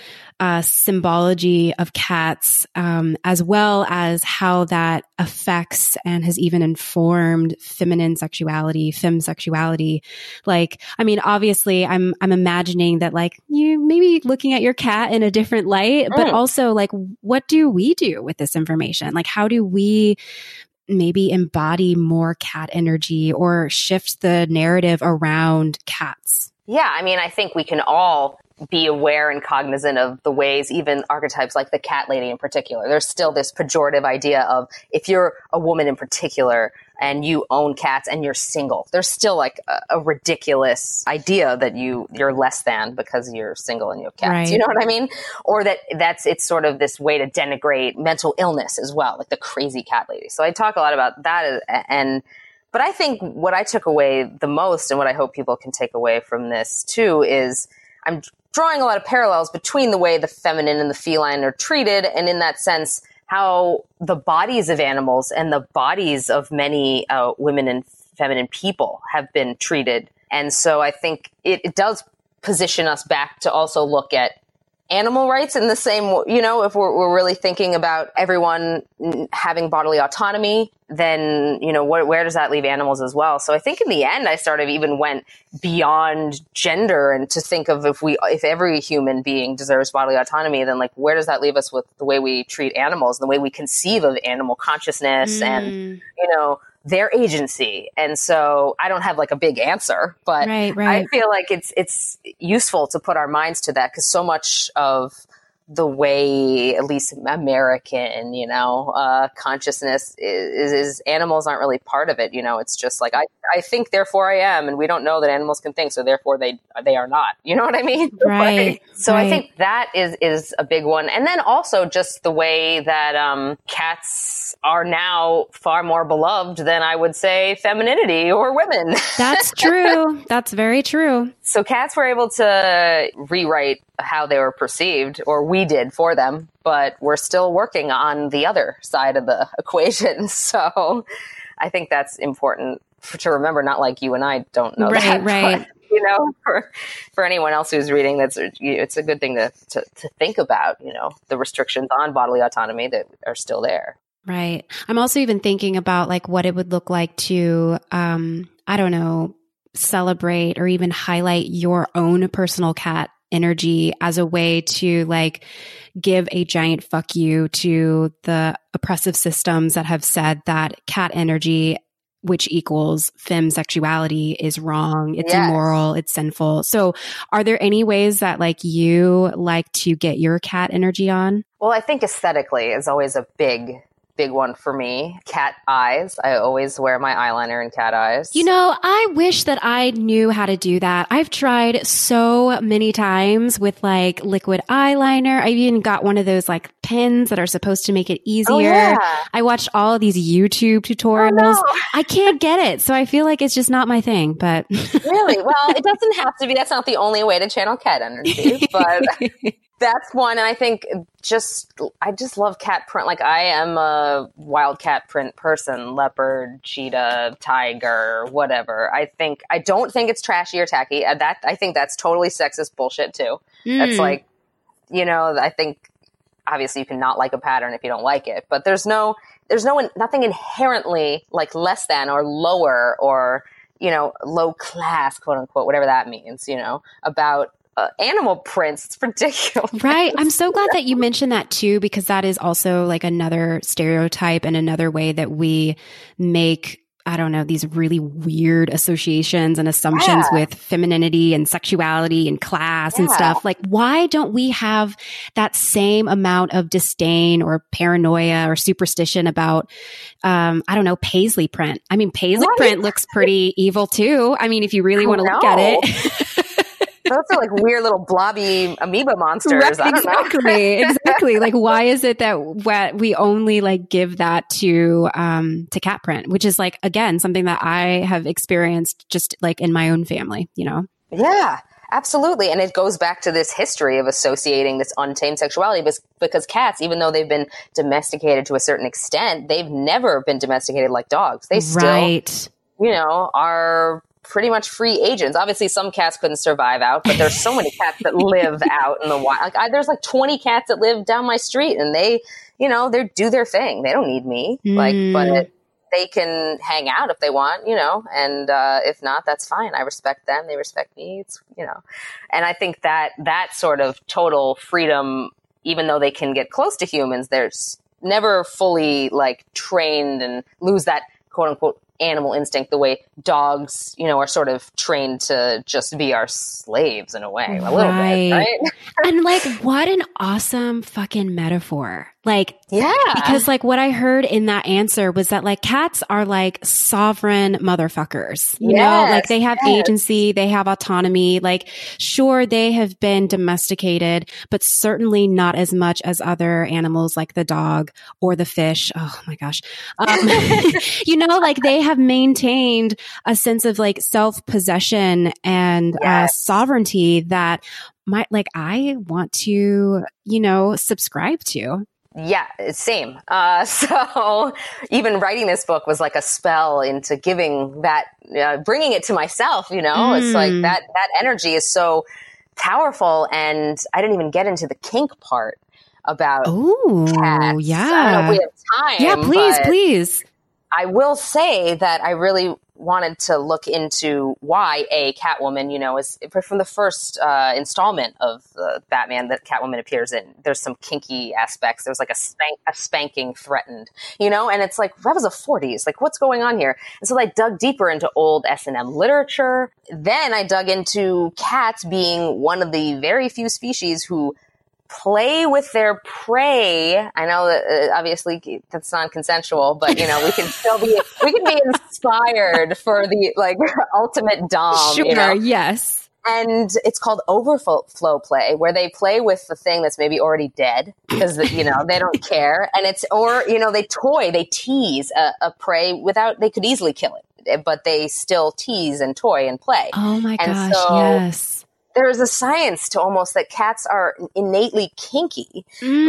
uh, symbology of cats, um, as well as how that affects and has even informed feminine sexuality, femme sexuality. Like, I mean, obviously I'm, I'm imagining that like you maybe looking at your cat in a different light, but Mm. also like, what do we do with this information? Like, how do we maybe embody more cat energy or shift the narrative around cats? Yeah, I mean, I think we can all be aware and cognizant of the ways, even archetypes like the cat lady in particular. There's still this pejorative idea of if you're a woman in particular and you own cats and you're single, there's still like a, a ridiculous idea that you, you're less than because you're single and you have cats. Right. You know what I mean? Or that that's, it's sort of this way to denigrate mental illness as well, like the crazy cat lady. So I talk a lot about that. And, but I think what I took away the most and what I hope people can take away from this too is I'm drawing a lot of parallels between the way the feminine and the feline are treated, and in that sense, how the bodies of animals and the bodies of many uh, women and feminine people have been treated. And so I think it, it does position us back to also look at animal rights in the same, you know, if we're, we're really thinking about everyone having bodily autonomy, then, you know, what, where does that leave animals as well? So I think in the end, I sort of even went beyond gender and to think of if we, if every human being deserves bodily autonomy, then like, where does that leave us with the way we treat animals, the way we conceive of animal consciousness Mm. and, you know, their agency. And so I don't have like a big answer, but Right, right. I feel like it's it's useful to put our minds to that because so much of the way, at least American, you know, uh, consciousness is, is animals aren't really part of it. You know, it's just like, I, I think, therefore I am. And we don't know that animals can think. So therefore they, they are not, you know what I mean? Right. Like, so right. I think that is, is a big one. And then also just the way that, um, cats are now far more beloved than I would say femininity or women. That's true. That's very true. So cats were able to rewrite how they were perceived, or we did for them, but we're still working on the other side of the equation. So I think that's important for, to remember, not like you and I don't know Right, that. right. But, you know, for, for anyone else who's reading, that's it's a good thing to, to, to think about, you know, the restrictions on bodily autonomy that are still there. Right. I'm also even thinking about like what it would look like to, um, I don't know, celebrate or even highlight your own personal cat energy as a way to like give a giant fuck you to the oppressive systems that have said that cat energy, which equals femme sexuality, is wrong. It's Yes. immoral. It's sinful. So are there any ways that like you like to get your cat energy on? Well, I think aesthetically is always a big big one for me. Cat eyes. I always wear my eyeliner in cat eyes. You know, I wish that I knew how to do that. I've tried so many times with like liquid eyeliner. I even got one of those like pens that are supposed to make it easier. Oh, yeah. I watched all of these YouTube tutorials. Oh, no. I can't get it. So I feel like it's just not my thing, but Really? Well, it doesn't have to be. That's not the only way to channel cat energy, but that's one. And I think just, I just love cat print. Like I am a wild cat print person, leopard, cheetah, tiger, whatever. I think, I don't think it's trashy or tacky. Uh, That, I think that's totally sexist bullshit too. That's Mm. like, you know, I think obviously you can not like a pattern if you don't like it, but there's no, there's no, nothing inherently like less than or lower or, you know, low class, quote unquote, whatever that means, you know, about uh, animal prints. It's ridiculous. Right. I'm so glad that you mentioned that too, because that is also like another stereotype and another way that we make, I don't know, these really weird associations and assumptions Yeah. with femininity and sexuality and class and Yeah. stuff. Like, why don't we have that same amount of disdain or paranoia or superstition about, um, I don't know, paisley print? I mean, paisley Right. print looks pretty evil too. I mean, if you really I want to look at know. it. Those are like weird little blobby amoeba monsters. Right, I don't know. exactly, exactly. Like, why is it that what we only like give that to um to cat print, which is like again something that I have experienced just like in my own family, you know? Yeah, absolutely. And it goes back to this history of associating this untamed sexuality because, because cats, even though they've been domesticated to a certain extent, they've never been domesticated like dogs. They still, Right. you know, are pretty much free agents. Obviously, some cats couldn't survive out, but there's so many cats that live out in the wild. Like I, there's like twenty cats that live down my street, and they, you know, they do their thing. They don't need me. Mm. Like, but they can hang out if they want, you know, and uh, if not, that's fine. I respect them. They respect me. It's, you know, and I think that that sort of total freedom, even though they can get close to humans, there's never fully like trained and lose that quote unquote animal instinct the way dogs, you know, are sort of trained to just be our slaves in a way, a little right. bit, right? And like, what an awesome fucking metaphor. Like, yeah, because like what I heard in that answer was that like cats are like sovereign motherfuckers, you yes, know, like they have yes. agency, they have autonomy. Like, sure, they have been domesticated, but certainly not as much as other animals like the dog or the fish. Oh my gosh. Um, you know, like they have maintained a sense of like self-possession and yes. uh, sovereignty that might like I want to, you know, subscribe to. Yeah, same. Uh, so even writing this book was like a spell into giving that, uh, bringing it to myself, you know, mm. it's like that, that energy is so powerful. And I didn't even get into the kink part about Ooh, cats. Yeah. I don't know if we have time. Yeah, please, please. I will say that I really wanted to look into why a Catwoman, you know, is from the first uh, installment of uh, Batman that Catwoman appears in. There's some kinky aspects. There's like a, spank, a spanking threatened, you know, and it's like, that was the forties. Like, what's going on here? And so I dug deeper into old S and M literature. Then I dug into cats being one of the very few species who play with their prey. I know that uh, obviously that's non-consensual, but you know, we can still be, we can be inspired for the like ultimate dom. Sure, you know? Yes. And it's called overflow play, where they play with the thing that's maybe already dead because, you know, they don't care. And it's, or, you know, they toy, they tease a, a prey without, they could easily kill it, but they still tease and toy and play. Oh my and gosh, so, yes. There is a science to almost that cats are innately kinky.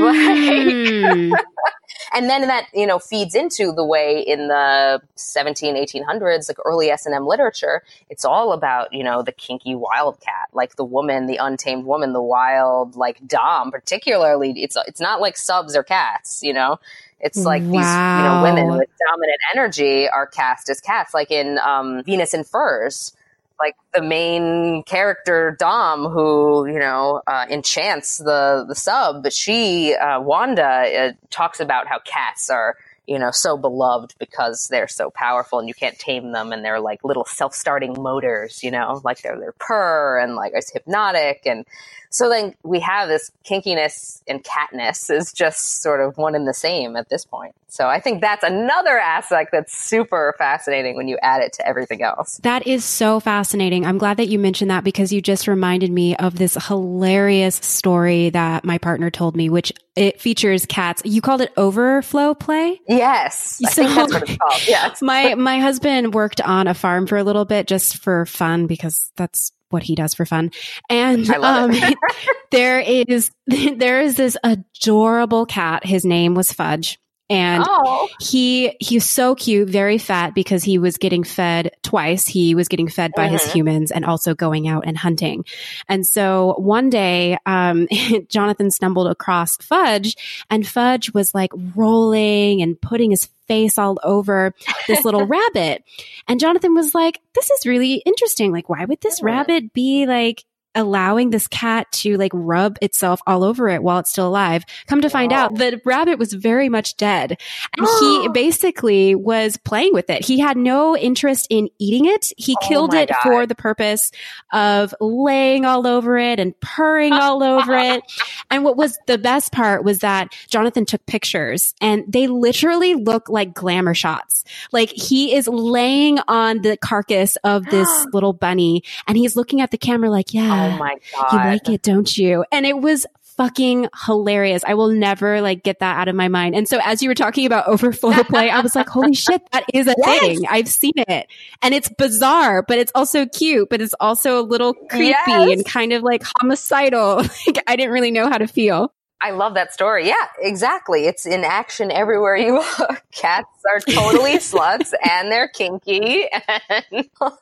Mm. Like, and then that, you know, feeds into the way in the seventeen, eighteen hundreds, like early S and M literature, it's all about, you know, the kinky wildcat, like the woman, the untamed woman, the wild, like dom, particularly. It's, it's not like subs or cats, you know, it's like wow. these, you know, women with dominant energy are cast as cats, like in um, Venus in Furs. Like the main character Dom, who you know uh, enchants the the sub, but she uh, Wanda uh, talks about how cats are you know so beloved because they're so powerful and you can't tame them, and they're like little self-starting motors, you know, like they're they're purr and like it's hypnotic, and so then we have this kinkiness and catness is just sort of one and the same at this point. So I think that's another aspect that's super fascinating when you add it to everything else. That is so fascinating. I'm glad that you mentioned that because you just reminded me of this hilarious story that my partner told me, which it features cats. You called it overflow play? Yes. I so, think that's what it's called. Yes. my, my husband worked on a farm for a little bit just for fun because that's what he does for fun. And um, there is there is this adorable cat. His name was Fudge. And oh. he he's so cute, very fat because he was getting fed twice. He was getting fed by mm-hmm. his humans and also going out and hunting. And so one day, um, Jonathan stumbled across Fudge, and Fudge was like rolling and putting his face all over this little rabbit. And Jonathan was like, this is really interesting. Like, why would this rabbit be like allowing this cat to like rub itself all over it while it's still alive? Come to find out, the rabbit was very much dead. And he basically was playing with it. He had no interest in eating it. He oh killed it God. for the purpose of laying all over it and purring all over it. And what was the best part was that Jonathan took pictures and they literally look like glamour shots. Like he is laying on the carcass of this little bunny and he's looking at the camera like, yeah. Oh my God. You like it, don't you? And it was fucking hilarious. I will never like get that out of my mind. And so as you were talking about overflow play, I was like, holy shit, that is a yes. thing. I've seen it. And it's bizarre, but it's also cute, but it's also a little creepy yes. and kind of like homicidal. Like I didn't really know how to feel. I love that story. Yeah, exactly. It's in action everywhere you look. Cats are totally sluts and they're kinky. And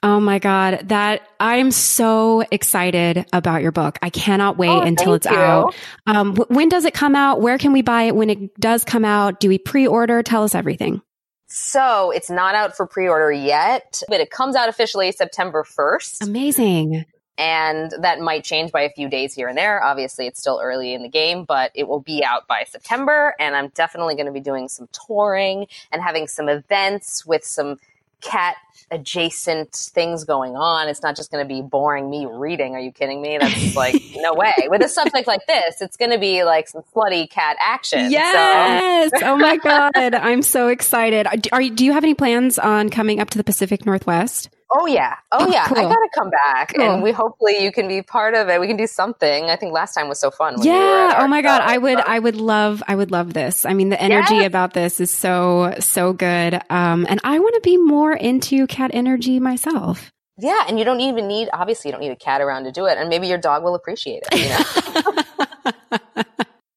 Oh my God, that I'm so excited about your book. I cannot wait oh, until it's you. out. Um, w- when does it come out? Where can we buy it when it does come out? Do we pre-order? Tell us everything. So it's not out for pre-order yet, but it comes out officially September first. Amazing. And that might change by a few days here and there. Obviously, it's still early in the game, but it will be out by September. And I'm definitely going to be doing some touring and having some events with some cat adjacent things going on. It's not just going to be boring me reading. Are you kidding me? That's like, no way. With a subject like this, it's going to be like some slutty cat action. Yes. So. Oh my God. I'm so excited. Are you, do you have any plans on coming up to the Pacific Northwest? Oh yeah. Oh, oh yeah. Cool. I got to come back cool. and we hopefully you can be part of it. We can do something. I think last time was so fun. When yeah. we were at oh my God. I would, so. I would love, I would love this. I mean, the energy yes. about this is so, so good. Um, and I want to be more into cat energy myself. Yeah. And you don't even need, obviously you don't need a cat around to do it. And maybe your dog will appreciate it. You know?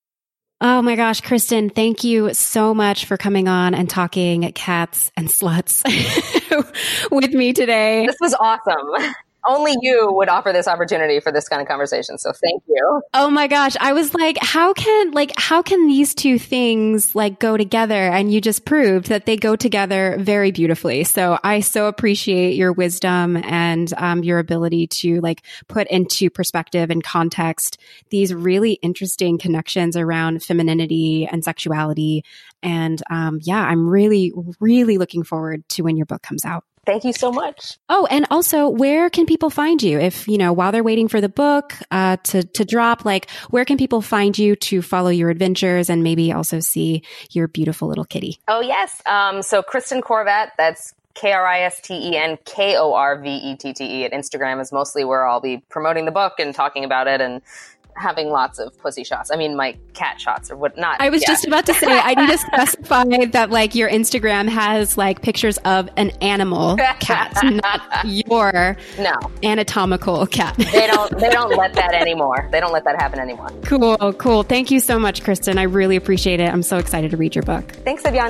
Oh my gosh, Kristen, thank you so much for coming on and talking cats and sluts with me today. This was awesome. Only you would offer this opportunity for this kind of conversation. So thank you. Oh my gosh. I was like, how can, like, how can these two things like go together? And you just proved that they go together very beautifully. So I so appreciate your wisdom and um, your ability to like put into perspective and context these really interesting connections around femininity and sexuality. And um, yeah, I'm really, really looking forward to when your book comes out. Thank you so much. Oh, and also, where can people find you? If, you know, while they're waiting for the book uh, to, to drop, like, where can people find you to follow your adventures and maybe also see your beautiful little kitty? Oh, yes. Um, so Kristen Korvett, that's K R I S T E N K O R V E T T E at Instagram is mostly where I'll be promoting the book and talking about it and having lots of pussy shots. I mean, my cat shots or what not. I was yeah. just about to say, I need to specify that like your Instagram has like pictures of an animal cat, not your no. anatomical cat. They don't, they don't let that anymore. They don't let that happen anymore. Cool, cool. Thank you so much, Kristen. I really appreciate it. I'm so excited to read your book. Thanks, Evian.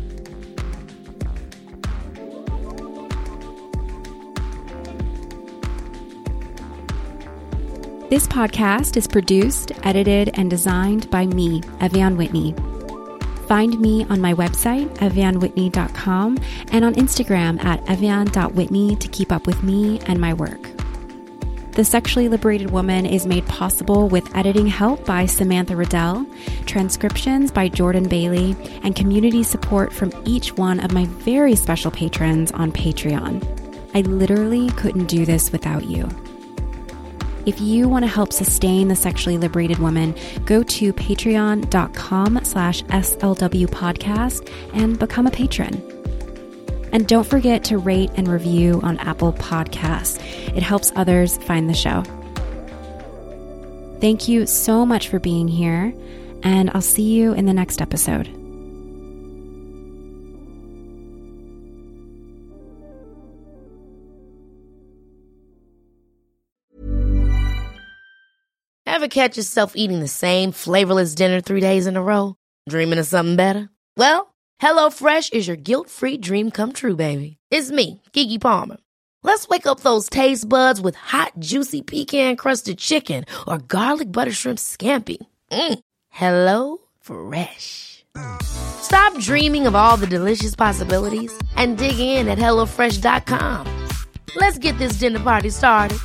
This podcast is produced, edited, and designed by me, Evian Whitney. Find me on my website, evian whitney dot com, and on Instagram at evian dot whitney to keep up with me and my work. The Sexually Liberated Woman is made possible with editing help by Samantha Riddell, transcriptions by Jordan Bailey, and community support from each one of my very special patrons on Patreon. I literally couldn't do this without you. If you want to help sustain the Sexually Liberated Woman, go to patreon dot com slash S L W podcast and become a patron. And don't forget to rate and review on Apple Podcasts. It helps others find the show. Thank you so much for being here, and I'll see you in the next episode. Ever catch yourself eating the same flavorless dinner three days in a row? Dreaming of something better? Well, HelloFresh is your guilt-free dream come true, baby. It's me, Keke Palmer. Let's wake up those taste buds with hot, juicy pecan-crusted chicken or garlic butter shrimp scampi. Mm. Hello Fresh. Stop dreaming of all the delicious possibilities and dig in at hello fresh dot com. Let's get this dinner party started.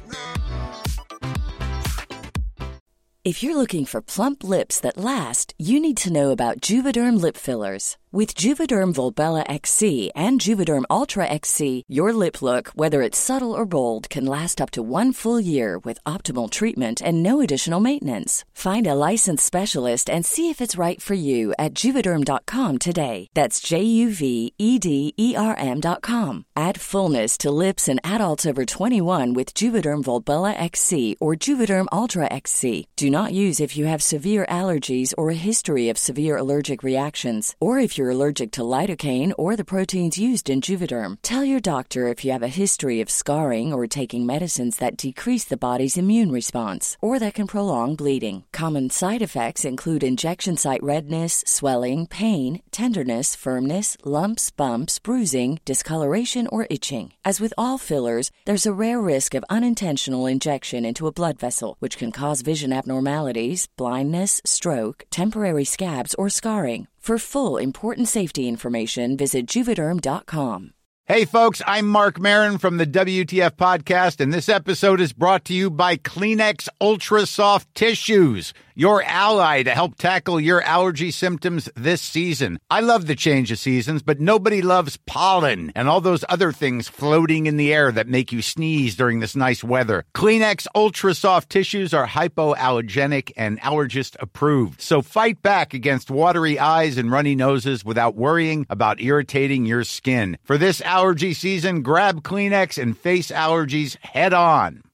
If you're looking for plump lips that last, you need to know about Juvederm lip fillers. With Juvederm Volbella X C and Juvederm Ultra X C, your lip look, whether it's subtle or bold, can last up to one full year with optimal treatment and no additional maintenance. Find a licensed specialist and see if it's right for you at Juvederm dot com today. That's J U V E D E R M dot com. Add fullness to lips in adults over twenty-one with Juvederm Volbella X C or Juvederm Ultra X C. Do not use if you have severe allergies or a history of severe allergic reactions, or if if you're allergic to lidocaine or the proteins used in Juvederm. Tell your doctor if you have a history of scarring or taking medicines that decrease the body's immune response or that can prolong bleeding. Common side effects include injection site redness, swelling, pain, tenderness, firmness, lumps, bumps, bruising, discoloration, or itching. As with all fillers, there's a rare risk of unintentional injection into a blood vessel, which can cause vision abnormalities, blindness, stroke, temporary scabs, or scarring. For full, important safety information, visit Juvederm dot com. Hey, folks, I'm Mark Maron from the W T F Podcast, and this episode is brought to you by Kleenex Ultra Soft Tissues, your ally to help tackle your allergy symptoms this season. I love the change of seasons, but nobody loves pollen and all those other things floating in the air that make you sneeze during this nice weather. Kleenex Ultra Soft Tissues are hypoallergenic and allergist approved, so fight back against watery eyes and runny noses without worrying about irritating your skin. For this allergy season, grab Kleenex and face allergies head on.